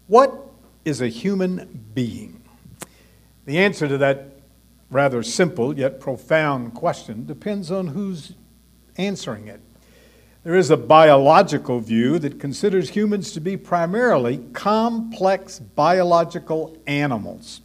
What is a human being? The answer to that rather simple yet profound question depends on who's answering it. There is a biological view that considers humans to be primarily complex biological animals.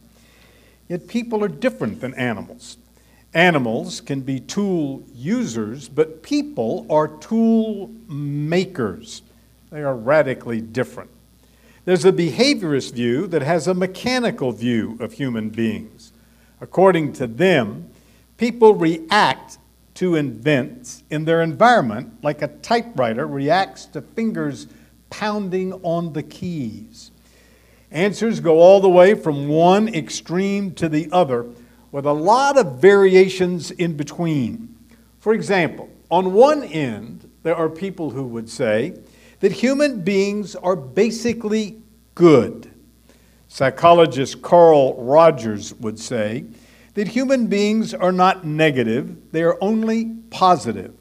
Yet people are different than animals. Animals can be tool users, but people are tool makers. They are radically different. There's a behaviorist view that has a mechanical view of human beings. According to them, people react to events in their environment like a typewriter reacts to fingers pounding on the keys. Answers go all the way from one extreme to the other, with a lot of variations in between. For example, on one end, there are people who would say that human beings are basically good. Psychologist Carl Rogers would say that human beings are not negative, they are only positive.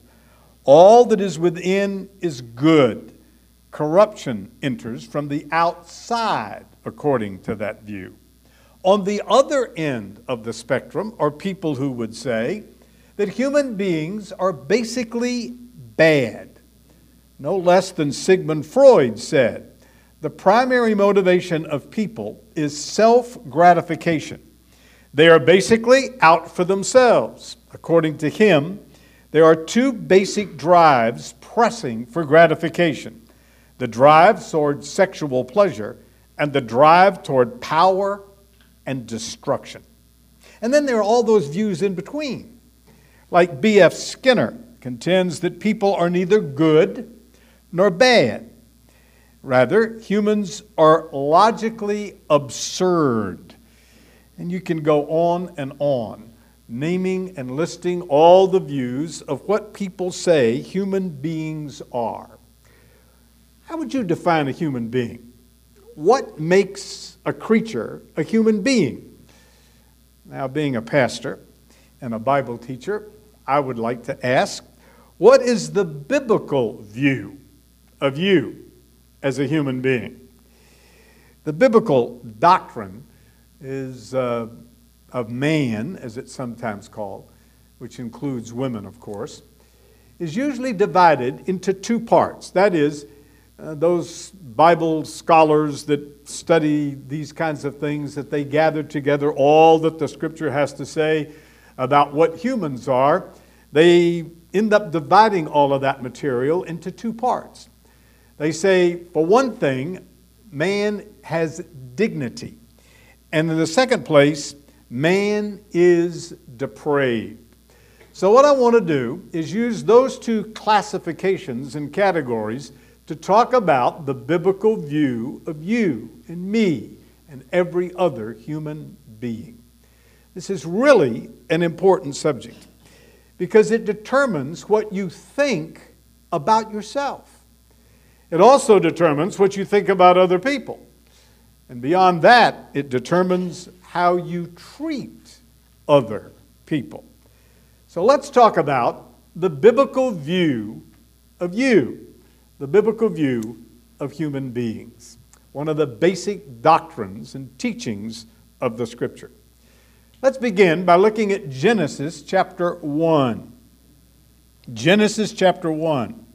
All that is within is good. Corruption enters from the outside, according to that view. On the other end of the spectrum are people who would say that human beings are basically bad. No less than Sigmund Freud said, the primary motivation of people is self-gratification. They are basically out for themselves. According to him, there are two basic drives pressing for gratification: the drive toward sexual pleasure and the drive toward power and destruction. And then there are all those views in between. Like B.F. Skinner contends that people are neither good nor bad. Rather, humans are logically absurd. And you can go on, naming and listing all the views of what people say human beings are. How would you define a human being? What makes a creature a human being? Now, being a pastor and a Bible teacher, I would like to ask, what is the biblical view of you as a human being? The biblical doctrine is of man, as it's sometimes called, which includes women, of course, is usually divided into two parts. That is, those Bible scholars that study these kinds of things, that they gather together all that the Scripture has to say about what humans are, they end up dividing all of that material into two parts. They say, for one thing, man has dignity. And in the second place, man is depraved. So what I want to do is use those two classifications and categories to talk about the biblical view of you and me and every other human being. This is really an important subject because it determines what you think about yourself. It also determines what you think about other people. And beyond that, it determines how you treat other people. So let's talk about the biblical view of you. The biblical view of human beings, one of the basic doctrines and teachings of the Scripture. Let's begin by looking at Genesis chapter 1. Genesis chapter 1,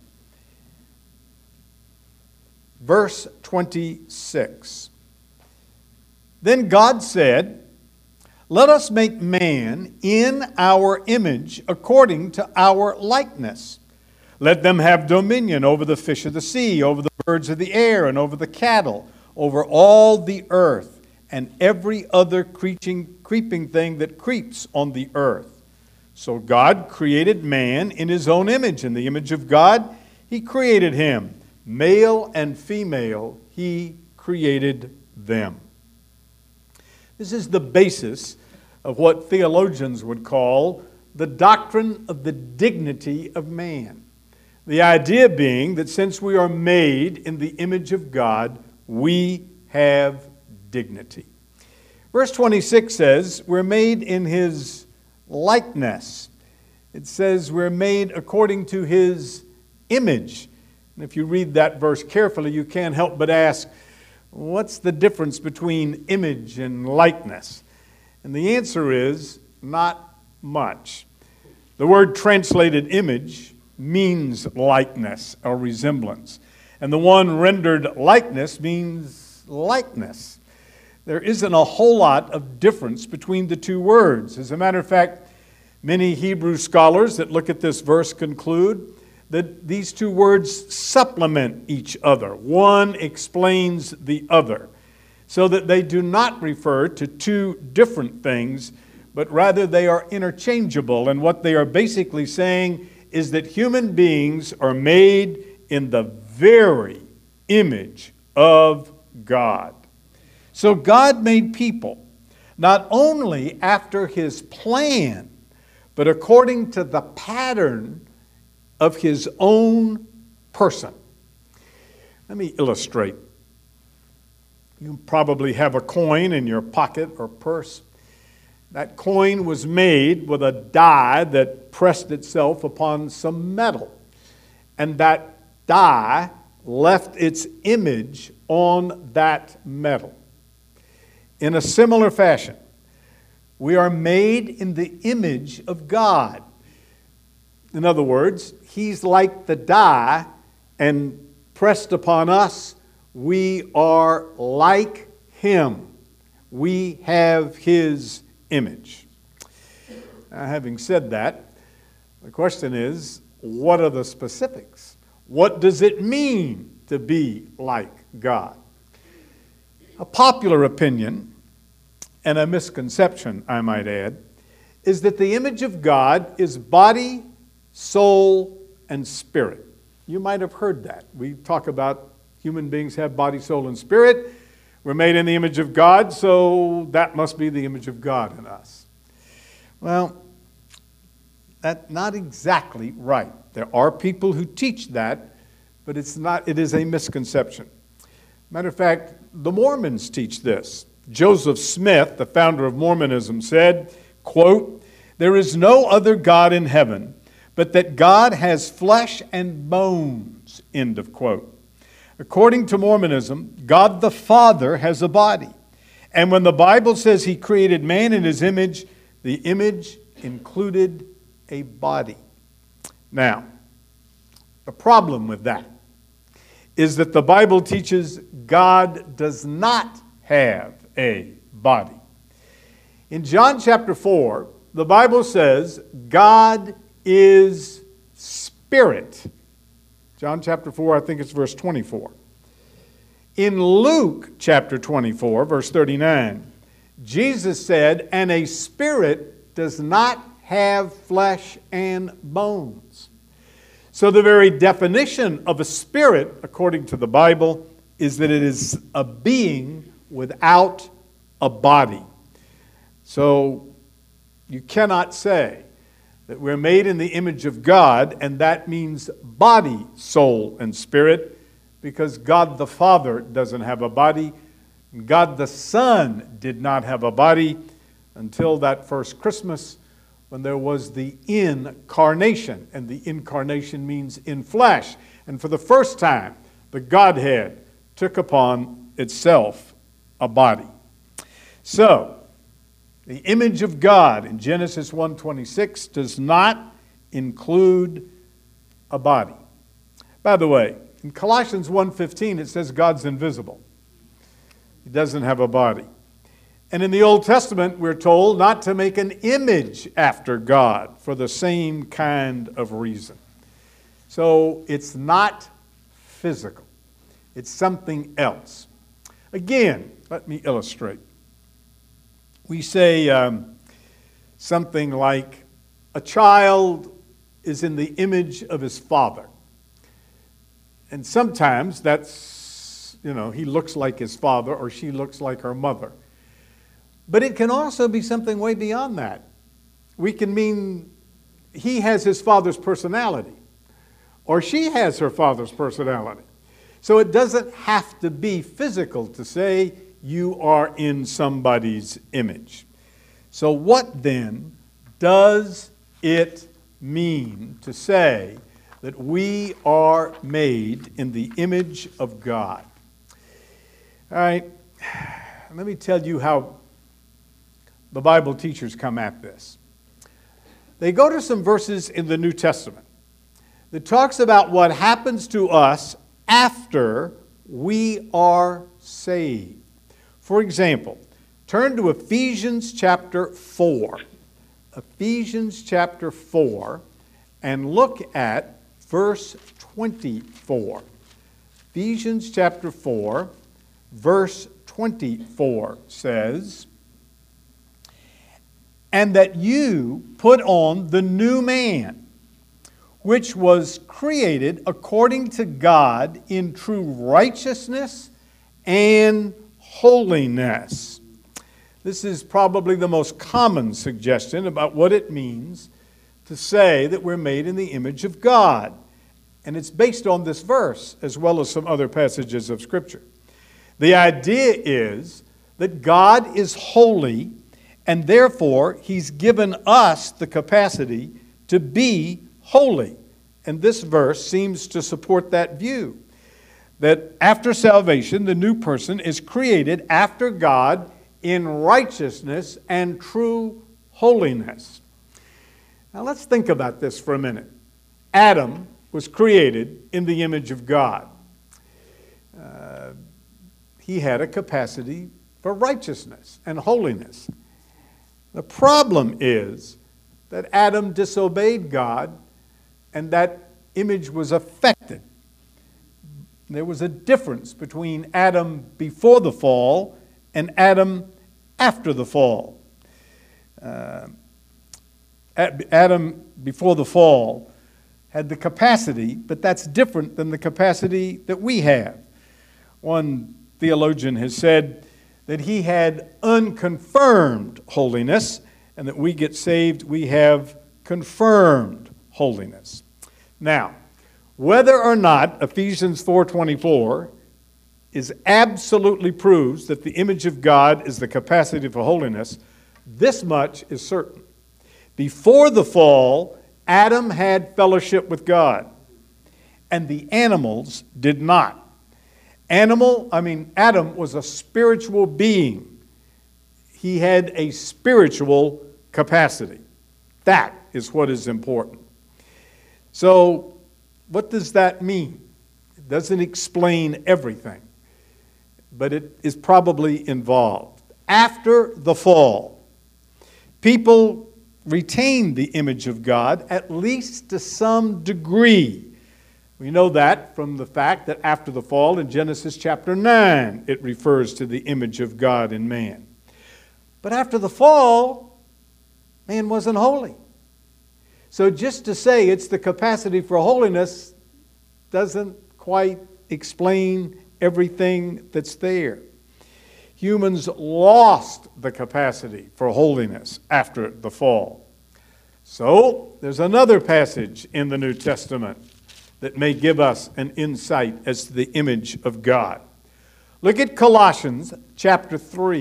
verse 26. Then God said, "Let us make man in our image according to our likeness. Let them have dominion over the fish of the sea, over the birds of the air, and over the cattle, over all the earth, and every other creeping thing that creeps on the earth." So God created man in his own image. In the image of God, he created him. Male and female, he created them. This is the basis of what theologians would call the doctrine of the dignity of man. The idea being that since we are made in the image of God, we have dignity. Verse 26 says, we're made in his likeness. It says we're made according to his image. And if you read that verse carefully, you can't help but ask, What's the difference between image and likeness? And the answer is not much. The word translated image means likeness or resemblance. And the one rendered likeness means likeness. There isn't a whole lot of difference between the two words. As a matter of fact, many Hebrew scholars that look at this verse conclude that these two words supplement each other. One explains the other, so that they do not refer to two different things, but rather they are interchangeable. And what they are basically saying is that human beings are made in the very image of God. So God made people not only after His plan, but according to the pattern of His own person. Let me illustrate. You probably have a coin in your pocket or purse. That coin was made with a die that pressed itself upon some metal. And that die left its image on that metal. In a similar fashion, we are made in the image of God. In other words, He's like the die, and pressed upon us, we are like Him. We have His image. Now, having said that, the question is, what are the specifics? What does it mean to be like God? A popular opinion, and a misconception, I might add, is that the image of God is body, soul, and spirit. You might have heard that. We talk about human beings have body, soul, and spirit. We're made in the image of God, so that must be the image of God in us. Well, that's not exactly right. There are people who teach that, but it is a misconception. Matter of fact, the Mormons teach this. Joseph Smith, the founder of Mormonism, said, quote, "There is no other God in heaven, but that God has flesh and bones," end of quote. According to Mormonism, God the Father has a body. And when the Bible says He created man in His image, the image included a body. Now, the problem with that is that the Bible teaches God does not have a body. In John chapter 4, the Bible says God is spirit. John chapter 4, I think it's verse 24. In Luke chapter 24, verse 39, Jesus said, "And a spirit does not have flesh and bones." So the very definition of a spirit, according to the Bible, is that it is a being without a body. So you cannot say that we're made in the image of God, and that means body, soul, and spirit, because God the Father doesn't have a body. God the Son did not have a body until that first Christmas when there was the incarnation. And the incarnation means in flesh. And for the first time, the Godhead took upon itself a body. So, the image of God in Genesis 1:26 does not include a body. By the way, in Colossians 1:15 it says God's invisible. He doesn't have a body. And in the Old Testament we're told not to make an image after God for the same kind of reason. So it's not physical. It's something else. Again, let me illustrate. We say something like, a child is in the image of his father. And sometimes that's, he looks like his father or she looks like her mother. But it can also be something way beyond that. We can mean he has his father's personality or she has her father's personality. So it doesn't have to be physical to say you are in somebody's image. So what then does it mean to say that we are made in the image of God? All right, let me tell you how the Bible teachers come at this. They go to some verses in the New Testament that talks about what happens to us after we are saved. For example, turn to Ephesians chapter 4. Ephesians chapter 4, and look at verse 24. Ephesians chapter 4, verse 24 says, "And that you put on the new man, which was created according to God in true righteousness and holiness." This is probably the most common suggestion about what it means to say that we're made in the image of God. And it's based on this verse as well as some other passages of Scripture. The idea is that God is holy, and therefore He's given us the capacity to be holy. And this verse seems to support that view, that after salvation, the new person is created after God in righteousness and true holiness. Now let's think about this for a minute. Adam was created in the image of God. He had a capacity for righteousness and holiness. The problem is that Adam disobeyed God, and that image was affected. There was a difference between Adam before the fall and Adam after the fall. Adam before the fall had the capacity, but that's different than the capacity that we have. One theologian has said that he had unconfirmed holiness, and that we get saved, we have confirmed holiness. Now, whether or not Ephesians 4:24 is absolutely proves that the image of God is the capacity for holiness, this much is certain. Before the fall, Adam had fellowship with God, and the animals did not. Adam was a spiritual being. He had a spiritual capacity. That is what is important. So, what does that mean? It doesn't explain everything, but it is probably involved. After the fall, people retained the image of God, at least to some degree. We know that from the fact that after the fall in Genesis chapter 9, it refers to the image of God in man. But after the fall, man wasn't holy. So just to say it's the capacity for holiness doesn't quite explain everything that's there. Humans lost the capacity for holiness after the fall. So there's another passage in the New Testament that may give us an insight as to the image of God. Look at Colossians chapter 3.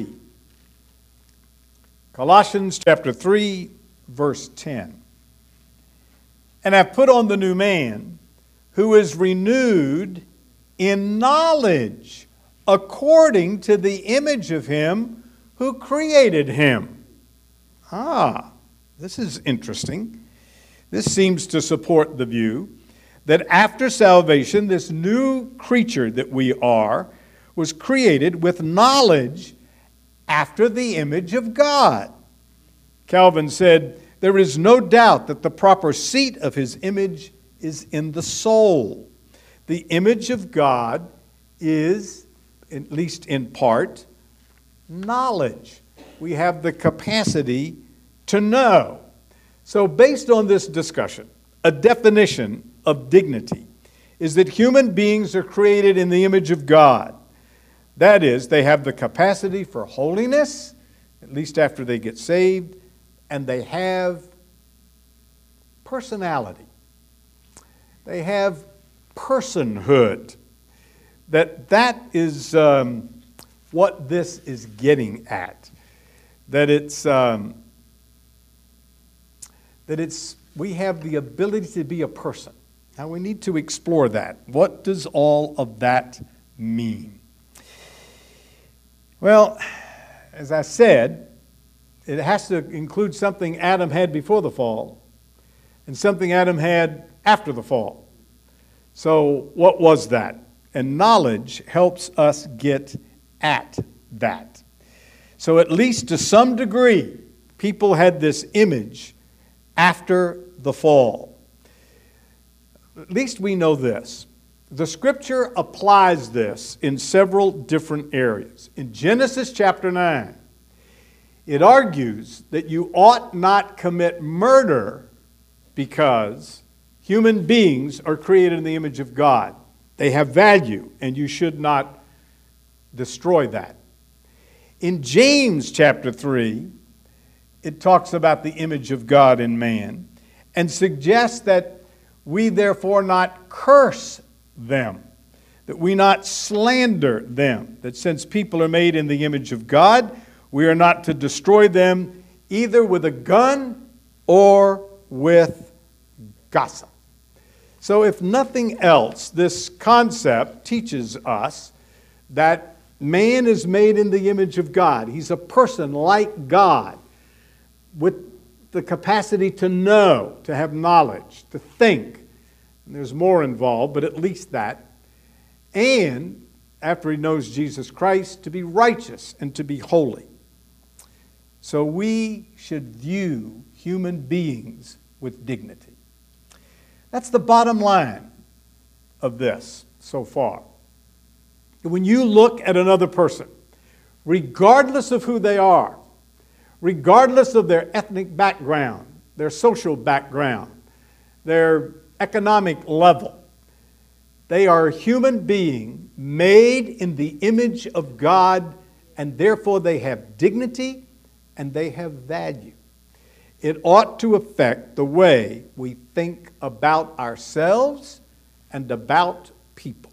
Colossians chapter 3, verse 10. "And have put on the new man, who is renewed in knowledge, according to the image of him who created him." This is interesting. This seems to support the view that after salvation, this new creature that we are was created with knowledge after the image of God. Calvin said, "There is no doubt that the proper seat of his image is in the soul." The image of God is, at least in part, knowledge. We have the capacity to know. So based on this discussion, a definition of dignity is that human beings are created in the image of God. That is, they have the capacity for holiness, at least after they get saved, and they have personality. They have personhood. That is what this is getting at. We have the ability to be a person. Now we need to explore that. What does all of that mean? Well, as I said, it has to include something Adam had before the fall and something Adam had after the fall. So what was that? And knowledge helps us get at that. So at least to some degree, people had this image after the fall. At least we know this. The Scripture applies this in several different areas. In Genesis chapter 9, it argues that you ought not commit murder because human beings are created in the image of God. They have value, and you should not destroy that. In James chapter 3, it talks about the image of God in man and suggests that we therefore not curse them, that we not slander them, that since people are made in the image of God, we are not to destroy them either with a gun or with gossip. So if nothing else, this concept teaches us that man is made in the image of God. He's a person like God with the capacity to know, to have knowledge, to think. And there's more involved, but at least that. And after he knows Jesus Christ, to be righteous and to be holy. So we should view human beings with dignity. That's the bottom line of this so far. When you look at another person, regardless of who they are, regardless of their ethnic background, their social background, their economic level, they are a human being made in the image of God, and therefore they have dignity and they have value. It ought to affect the way we think about ourselves and about people.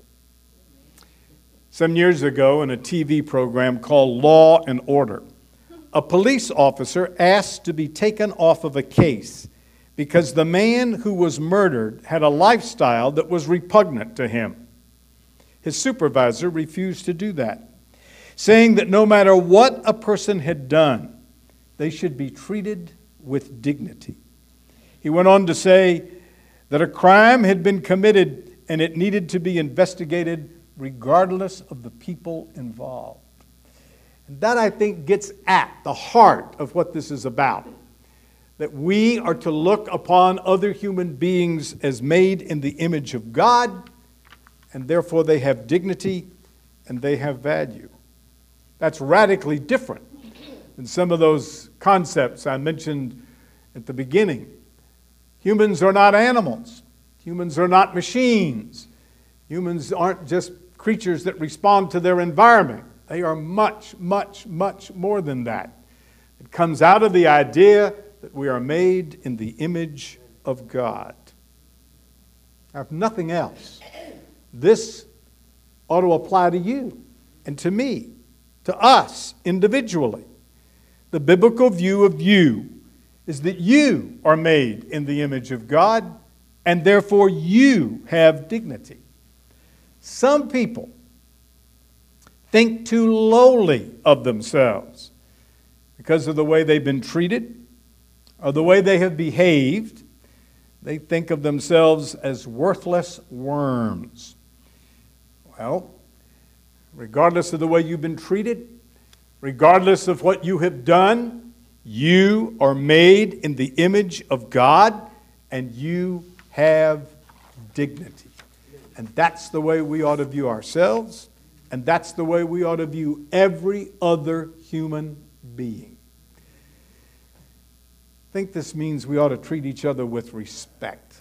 Some years ago, in a TV program called Law and Order, a police officer asked to be taken off of a case because the man who was murdered had a lifestyle that was repugnant to him. His supervisor refused to do that, saying that no matter what a person had done, they should be treated with dignity. He went on to say that a crime had been committed and it needed to be investigated regardless of the people involved. And that, I think, gets at the heart of what this is about. That we are to look upon other human beings as made in the image of God, and therefore they have dignity and they have value. That's radically different than some of those concepts I mentioned at the beginning. Humans are not animals. Humans are not machines. Humans aren't just creatures that respond to their environment. They are much, much, much more than that. It comes out of the idea that we are made in the image of God. Now, if nothing else, this ought to apply to you and to me, to us individually. The biblical view of you is that you are made in the image of God, and therefore you have dignity. Some people think too lowly of themselves because of the way they've been treated or the way they have behaved. They think of themselves as worthless worms. Well, regardless of the way you've been treated, regardless of what you have done, you are made in the image of God and you have dignity. And that's the way we ought to view ourselves, and that's the way we ought to view every other human being. I think this means we ought to treat each other with respect.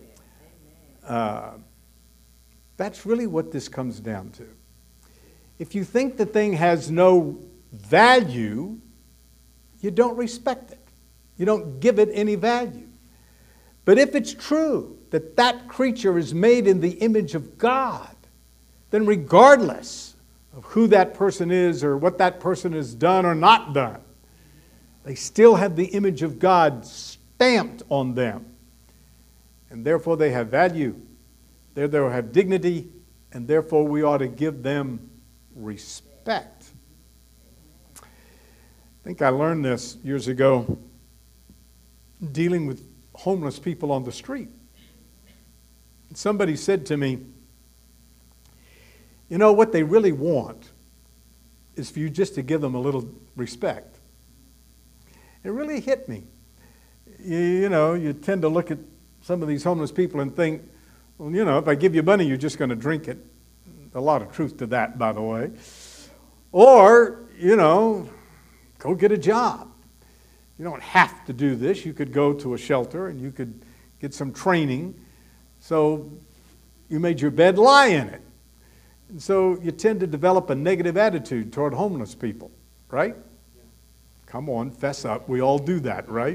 That's really what this comes down to. If you think the thing has no value, you don't respect it. You don't give it any value. But if it's true that that creature is made in the image of God, then regardless of who that person is or what that person has done or not done, they still have the image of God stamped on them. And therefore they have value, they have dignity, and therefore we ought to give them respect. I think I learned this years ago dealing with homeless people on the street. Somebody said to me, you know, what they really want is for you just to give them a little respect. It really hit me. You know, you tend to look at some of these homeless people and think, well, you know, if I give you money, you're just going to drink it. A lot of truth to that, by the way. Or, you know, go get a job. You don't have to do this. You could go to a shelter and you could get some training. So you made your bed, lie in it. And so you tend to develop a negative attitude toward homeless people, right? Yeah. Come on, fess up. We all do that, right?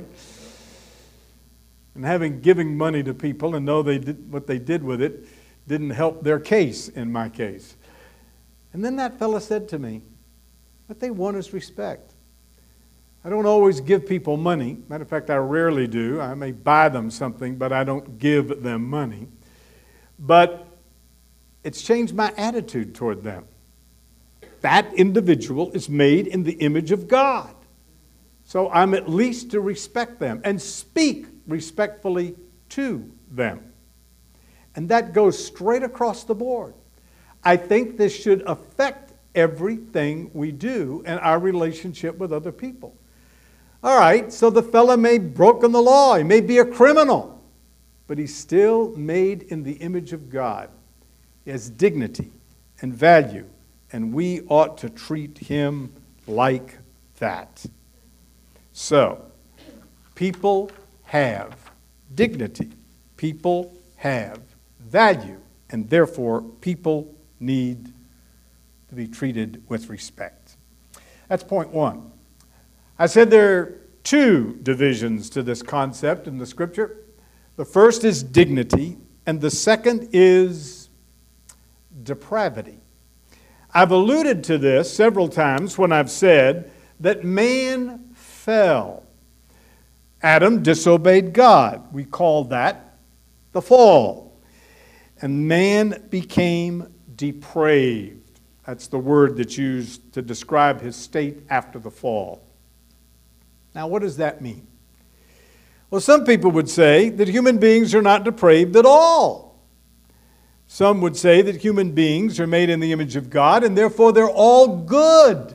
And giving money to people and know they did what they did with it didn't help their case, in my case. And then that fella said to me, what they want is respect. I don't always give people money. Matter of fact, I rarely do. I may buy them something, but I don't give them money. But it's changed my attitude toward them. That individual is made in the image of God. So I'm at least to respect them and speak respectfully to them. And that goes straight across the board. I think this should affect everything we do in our relationship with other people. All right, so the fella may have broken the law. He may be a criminal. But he's still made in the image of God. He has dignity and value. And we ought to treat him like that. So, people have dignity. People have value. And therefore, people need to be treated with respect. That's point one. I said there are two divisions to this concept in the Scripture. The first is dignity, and the second is depravity. I've alluded to this several times when I've said that man fell. Adam disobeyed God. We call that the fall. And man became depraved. That's the word that's used to describe his state after the fall. Now, what does that mean? Well, some people would say that human beings are not depraved at all. Some would say that human beings are made in the image of God, and therefore they're all good.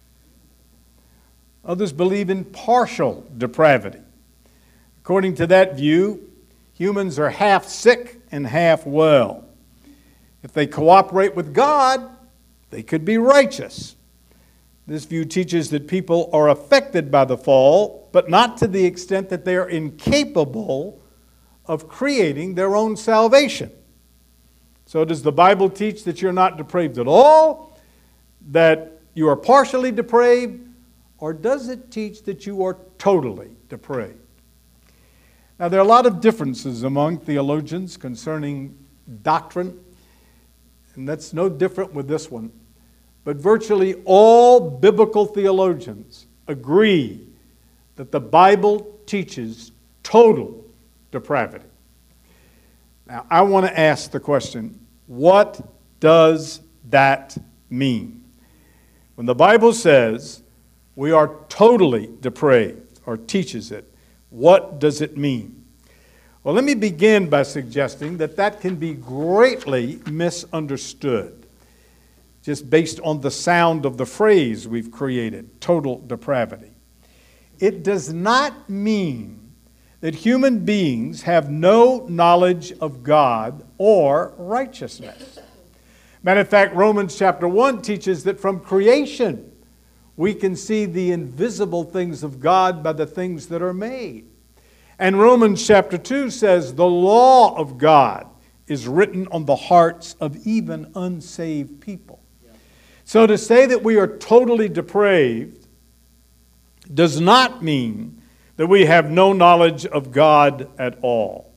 Others believe in partial depravity. According to that view, humans are half sick and half well. If they cooperate with God, they could be righteous. This view teaches that people are affected by the fall, but not to the extent that they are incapable of creating their own salvation. So does the Bible teach that you're not depraved at all, that you are partially depraved, or does it teach that you are totally depraved? Now, there are a lot of differences among theologians concerning doctrine, and that's no different with this one. But virtually all biblical theologians agree that the Bible teaches total depravity. Now, I want to ask the question, what does that mean? When the Bible says we are totally depraved, or teaches it, what does it mean? Well, let me begin by suggesting that that can be greatly misunderstood, just based on the sound of the phrase we've created, total depravity. It does not mean that human beings have no knowledge of God or righteousness. Matter of fact, Romans chapter 1 teaches that from creation we can see the invisible things of God by the things that are made. And Romans chapter 2 says the law of God is written on the hearts of even unsaved people. So to say that we are totally depraved does not mean that we have no knowledge of God at all.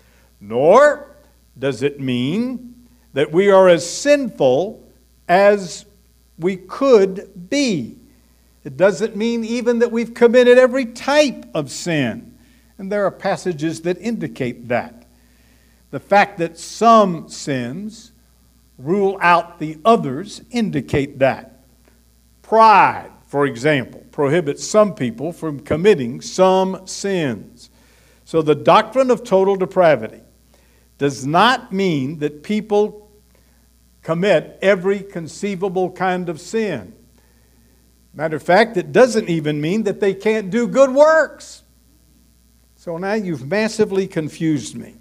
Nor does it mean that we are as sinful as we could be. It doesn't mean even that we've committed every type of sin. And there are passages that indicate that. The fact that some sins rule out the others indicate that. Pride, for example, prohibits some people from committing some sins. So the doctrine of total depravity does not mean that people commit every conceivable kind of sin. Matter of fact, it doesn't even mean that they can't do good works. So now you've massively confused me.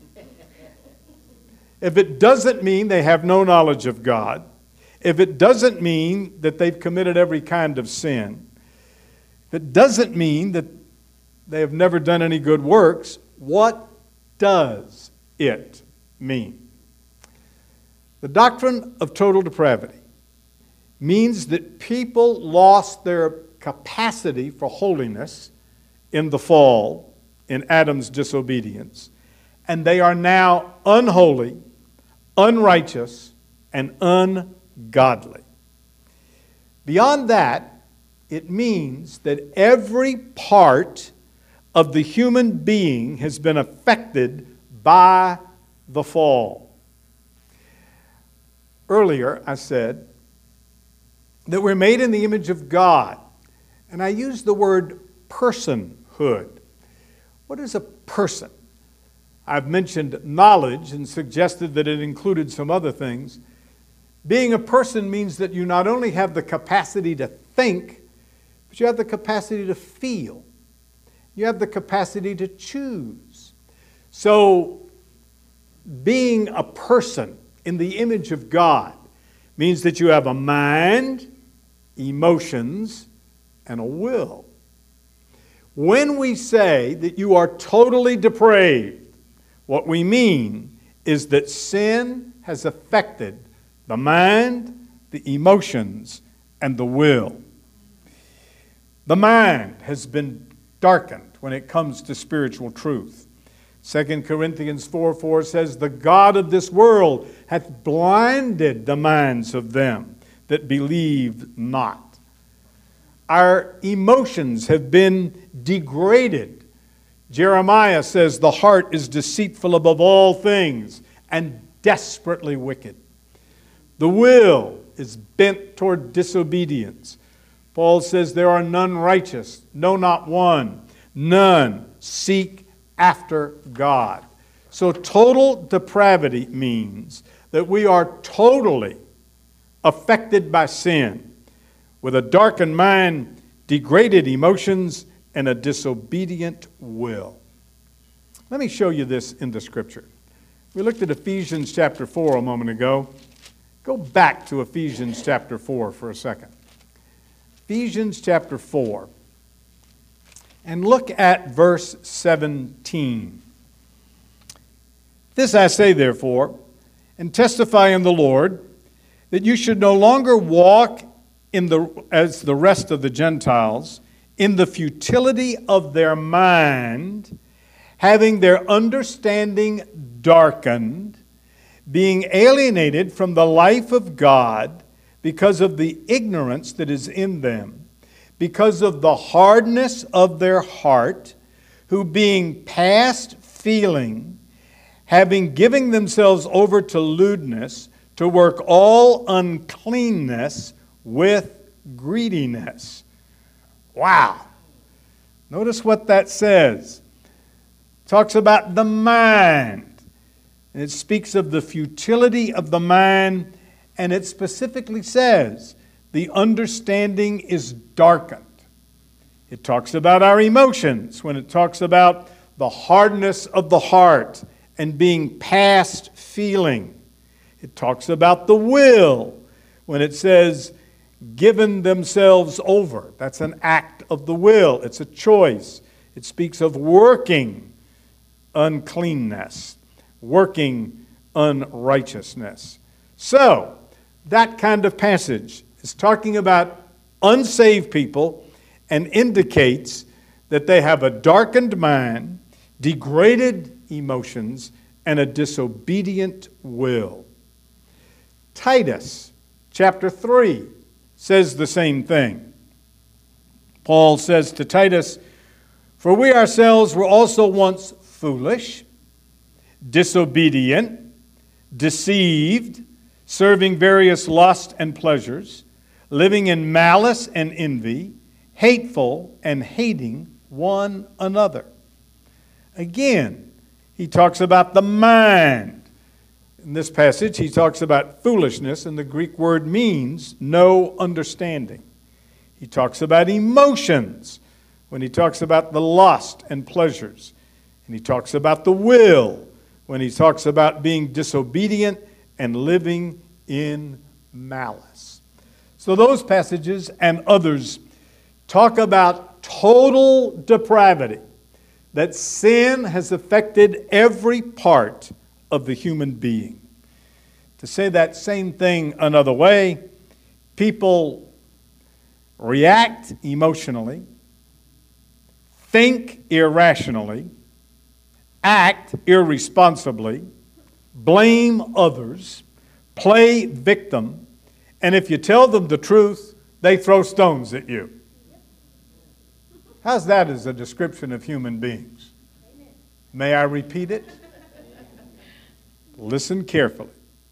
If it doesn't mean they have no knowledge of God, if it doesn't mean that they've committed every kind of sin, if it doesn't mean that they have never done any good works, what does it mean? The doctrine of total depravity means that people lost their capacity for holiness in the fall, in Adam's disobedience, and they are now unholy, unrighteous, and ungodly. Beyond that, it means that every part of the human being has been affected by the fall. Earlier, I said that we're made in the image of God, and I used the word personhood. What is a person? I've mentioned knowledge and suggested that it included some other things. Being a person means that you not only have the capacity to think, but you have the capacity to feel. You have the capacity to choose. So, being a person in the image of God means that you have a mind, emotions, and a will. When we say that you are totally depraved, what we mean is that sin has affected the mind, the emotions, and the will. The mind has been darkened when it comes to spiritual truth. 2 Corinthians 4:4 says, "The God of this world hath blinded the minds of them that believe not." Our emotions have been degraded. Jeremiah says, "The heart is deceitful above all things and desperately wicked." The will is bent toward disobedience. Paul says, "There are none righteous, no, not one. None seek after God." So total depravity means that we are totally affected by sin, with a darkened mind, degraded emotions, and a disobedient will. Let me show you this in the Scripture. We looked at Ephesians chapter 4 a moment ago. Go back to Ephesians chapter 4 for a second. Ephesians chapter 4. And look at verse 17. "This I say, therefore, and testify in the Lord, that you should no longer walk as the rest of the Gentiles, in the futility of their mind, having their understanding darkened, being alienated from the life of God because of the ignorance that is in them, because of the hardness of their heart, who being past feeling, having given themselves over to lewdness, to work all uncleanness with greediness." Wow. Notice what that says. It talks about the mind. And it speaks of the futility of the mind, and it specifically says the understanding is darkened. It talks about our emotions when it talks about the hardness of the heart and being past feeling. It talks about the will when it says given themselves over. That's an act of the will. It's a choice. It speaks of working uncleanness, working unrighteousness. So, that kind of passage is talking about unsaved people and indicates that they have a darkened mind, degraded emotions, and a disobedient will. Titus chapter 3 says the same thing. Paul says to Titus, "For we ourselves were also once foolish, disobedient, deceived, serving various lusts and pleasures, living in malice and envy, hateful, and hating one another. Again, he talks about the mind. In this passage, he talks about foolishness, and the Greek word means no understanding. He talks about emotions when he talks about the lust and pleasures. And he talks about the will when he talks about being disobedient and living in malice. So those passages and others talk about total depravity, that sin has affected every part of the human being. To say that same thing another way, people react emotionally, think irrationally, act irresponsibly, blame others, play victim, and if you tell them the truth, they throw stones at you. How's that as a description of human beings? May I repeat it? Listen carefully.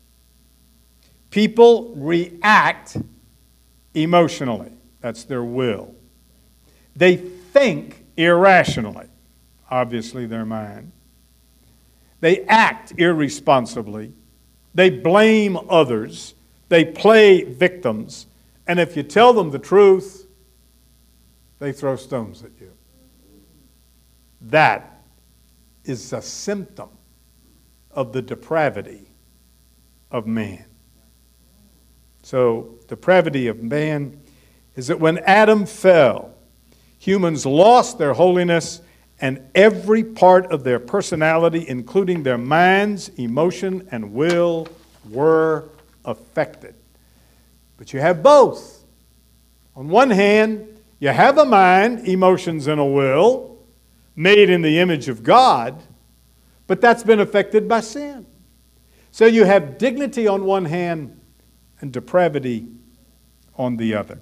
People react emotionally. That's their will. They think irrationally. Obviously, their mind. They act irresponsibly. They blame others. They play victims. And if you tell them the truth, they throw stones at you. That is a symptom of the depravity of man. So, depravity of man is that when Adam fell, humans lost their holiness and every part of their personality, including their minds, emotion, and will, were affected. But you have both. On one hand, you have a mind, emotions, and a will made in the image of God, but that's been affected by sin. So you have dignity on one hand and depravity on the other.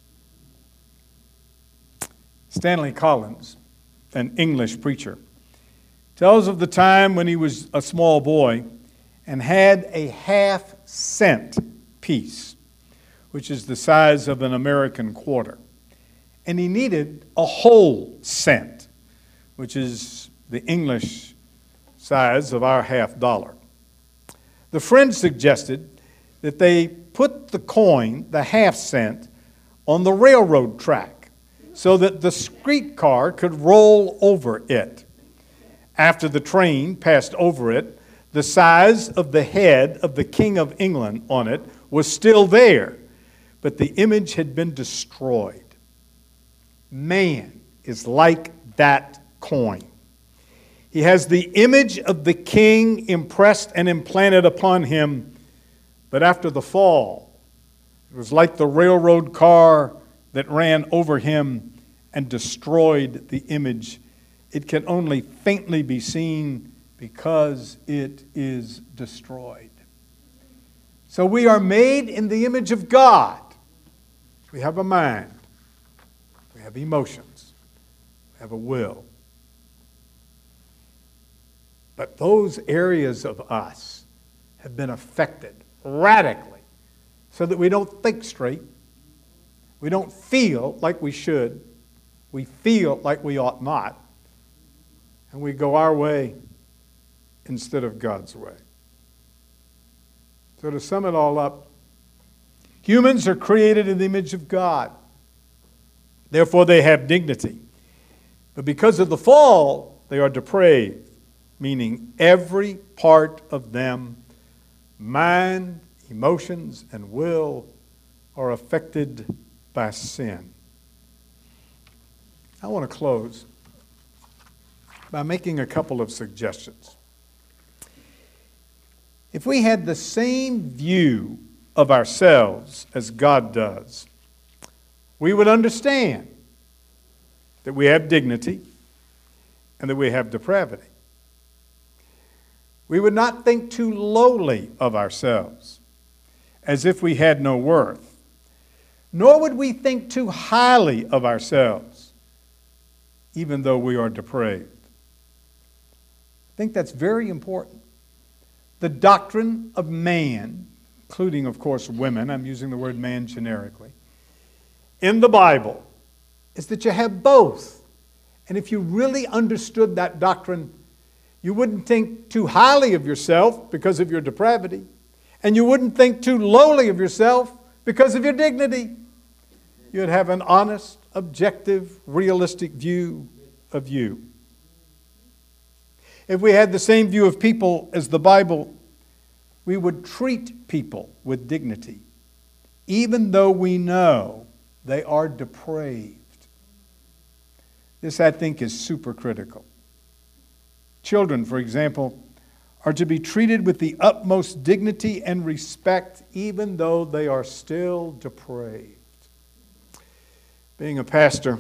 Stanley Collins, an English preacher, tells of the time when he was a small boy and had a half-cent piece, which is the size of an American quarter. And he needed a whole cent, which is the English size of our half-dollar. The friend suggested that they put the coin, the half-cent, on the railroad track so that the streetcar could roll over it. After the train passed over it, the size of the head of the King of England on it was still there, but the image had been destroyed. Man is like that coin. He has the image of the king impressed and implanted upon him, but after the fall, it was like the railroad car that ran over him and destroyed the image. It can only faintly be seen because it is destroyed. So we are made in the image of God. We have a mind. We have emotions. We have a will. But those areas of us have been affected radically so that we don't think straight. We don't feel like we should. We feel like we ought not. And we go our way instead of God's way. So to sum it all up, humans are created in the image of God. Therefore, they have dignity. But because of the fall, they are depraved, meaning every part of them, mind, emotions, and will, are affected by sin. I want to close by making a couple of suggestions. If we had the same view of ourselves as God does, we would understand that we have dignity and that we have depravity. We would not think too lowly of ourselves, as if we had no worth, nor would we think too highly of ourselves, even though we are depraved. I think that's very important. The doctrine of man, including, of course, women, I'm using the word man generically, in the Bible is that you have both. And if you really understood that doctrine, you wouldn't think too highly of yourself because of your depravity, and you wouldn't think too lowly of yourself because of your dignity. You'd have an honest, objective, realistic view of you. If we had the same view of people as the Bible, we would treat people with dignity, even though we know they are depraved. This, I think, is super critical. Children, for example, are to be treated with the utmost dignity and respect, even though they are still depraved. Being a pastor,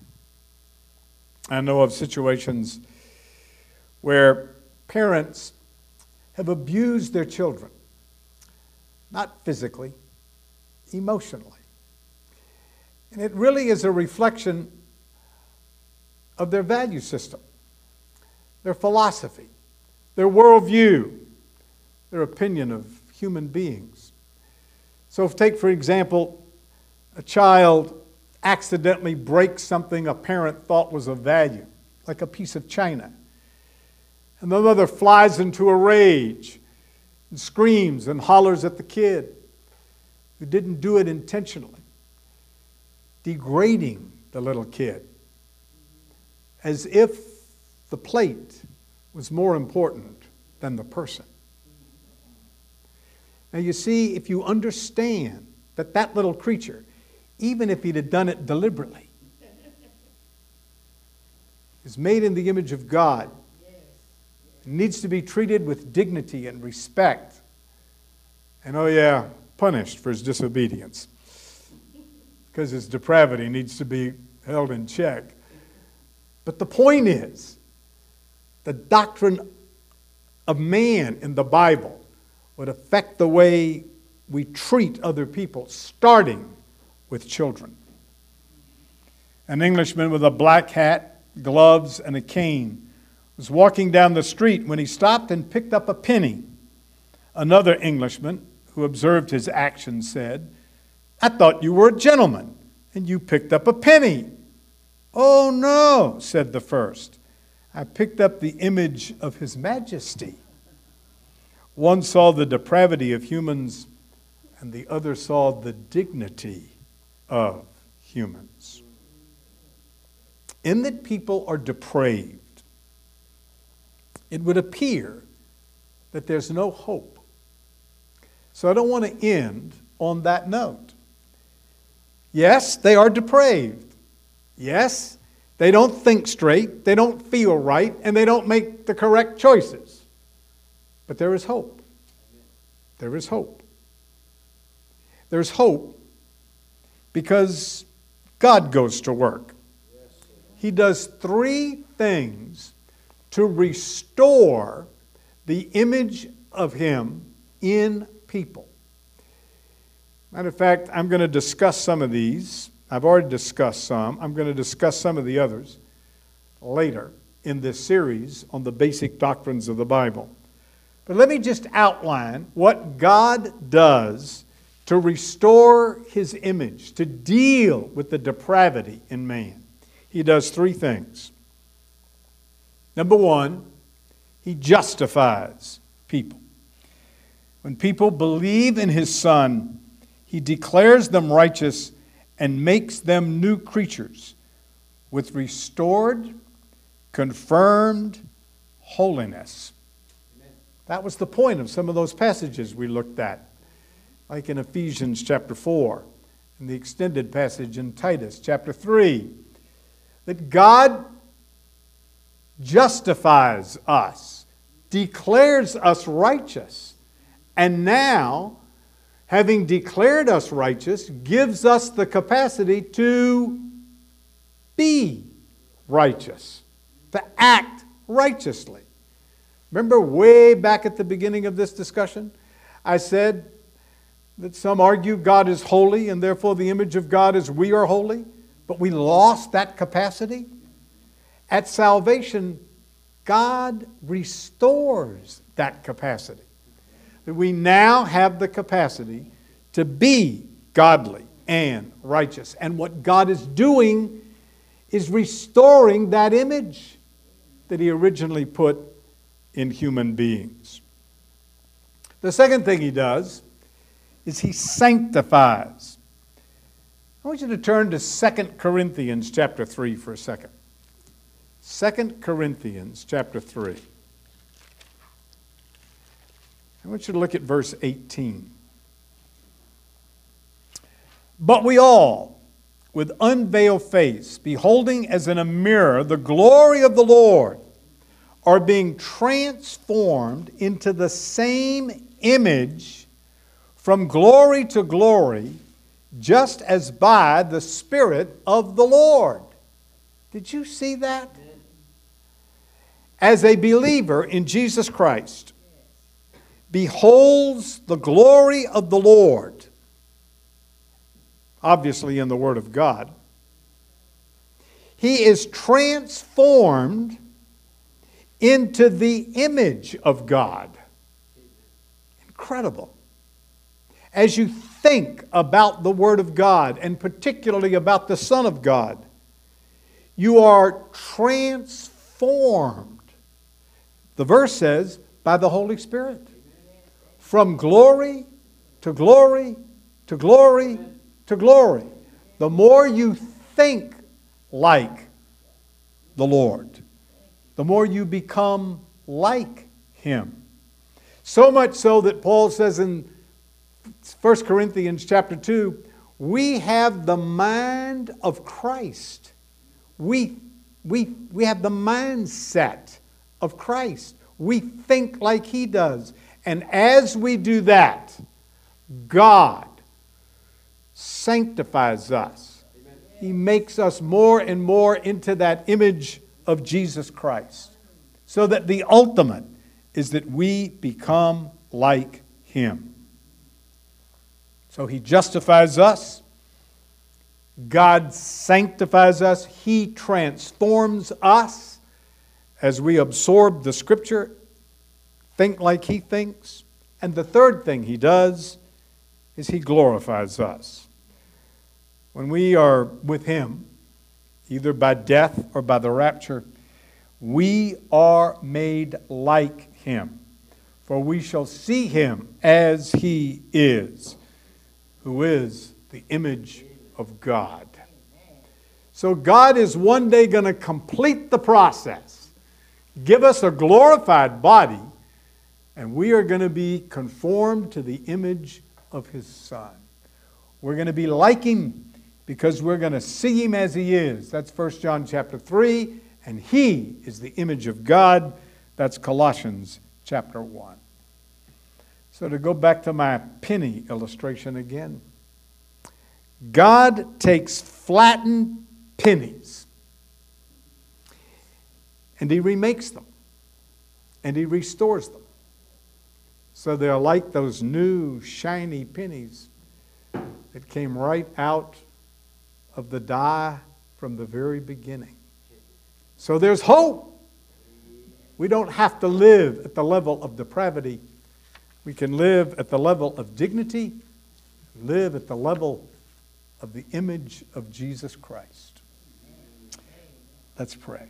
I know of situations where parents have abused their children, not physically, emotionally. And it really is a reflection of their value system, their philosophy, their worldview, their opinion of human beings. So take, for example, a child accidentally breaks something a parent thought was of value, like a piece of china. And the mother flies into a rage and screams and hollers at the kid who didn't do it intentionally, degrading the little kid as if the plate was more important than the person. Now you see, if you understand that that little creature, even if he'd have done it deliberately, is made in the image of God, needs to be treated with dignity and respect, and punished for his disobedience, because his depravity needs to be held in check. But the point is, the doctrine of man in the Bible would affect the way we treat other people, starting with children. An Englishman with a black hat, gloves, and a cane was walking down the street when he stopped and picked up a penny. Another Englishman who observed his actions said, "I thought you were a gentleman, and you picked up a penny." "Oh no," said the first, "I picked up the image of His Majesty." One saw the depravity of humans, and the other saw the dignity of humans. In that people are depraved, it would appear that there's no hope. So I don't want to end on that note. Yes, they are depraved. Yes, they don't think straight, they don't feel right, and they don't make the correct choices. But there is hope. There is hope. There's hope because God goes to work. He does three things to restore the image of Him in people. Matter of fact, I'm going to discuss some of these. I've already discussed some. I'm going to discuss some of the others later in this series on the basic doctrines of the Bible. But let me just outline what God does to restore His image, to deal with the depravity in man. He does three things. Number one, He justifies people. When people believe in His Son, He declares them righteous and makes them new creatures with restored, confirmed holiness. Amen. That was the point of some of those passages we looked at, like in Ephesians chapter 4, and the extended passage in Titus chapter 3, that God justifies us, declares us righteous, and now, having declared us righteous, gives us the capacity to be righteous, to act righteously. Remember way back at the beginning of this discussion, I said that some argue God is holy and therefore the image of God is we are holy, but we lost that capacity. At salvation, God restores that capacity. That we now have the capacity to be godly and righteous. And what God is doing is restoring that image that he originally put in human beings. The second thing he does is he sanctifies. I want you to turn to 2 Corinthians chapter 3 for a second. 2 Corinthians chapter 3. I want you to look at verse 18. But we all, with unveiled face, beholding as in a mirror the glory of the Lord, are being transformed into the same image from glory to glory, just as by the Spirit of the Lord. Did you see that? As a believer in Jesus Christ beholds the glory of the Lord, obviously in the Word of God, he is transformed into the image of God. Incredible. As you think about the Word of God, and particularly about the Son of God, you are transformed. The verse says, by the Holy Spirit. From glory to glory to glory to glory. The more you think like the Lord, the more you become like Him. So much so that Paul says in 1 Corinthians chapter 2, we have the mind of Christ. We have the mindset of Christ. We think like He does. And as we do that, God sanctifies us. He makes us more and more into that image of Jesus Christ. So that the ultimate is that we become like Him. So He justifies us. God sanctifies us. He transforms us as we absorb the Scripture, think like He thinks. And the third thing He does is He glorifies us. When we are with Him, either by death or by the rapture, we are made like Him. For we shall see Him as He is, who is the image of God. So God is one day going to complete the process, give us a glorified body, and we are going to be conformed to the image of His Son. We're going to be like Him because we're going to see Him as He is. That's 1 John chapter 3. And He is the image of God. That's Colossians chapter 1. So to go back to my penny illustration again. God takes flattened pennies and He remakes them and He restores them. So they're like those new shiny pennies that came right out of the die from the very beginning. So there's hope. We don't have to live at the level of depravity. We can live at the level of dignity, live at the level of the image of Jesus Christ. Let's pray.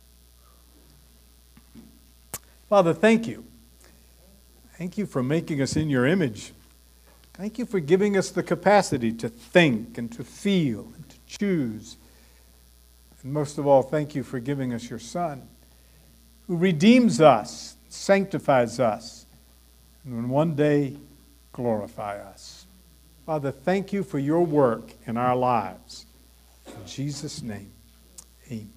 Father, thank you. Thank you for making us in your image. Thank you for giving us the capacity to think and to feel and to choose. And most of all, thank you for giving us your Son, who redeems us, sanctifies us, and will one day glorify us. Father, thank you for your work in our lives. In Jesus' name, amen.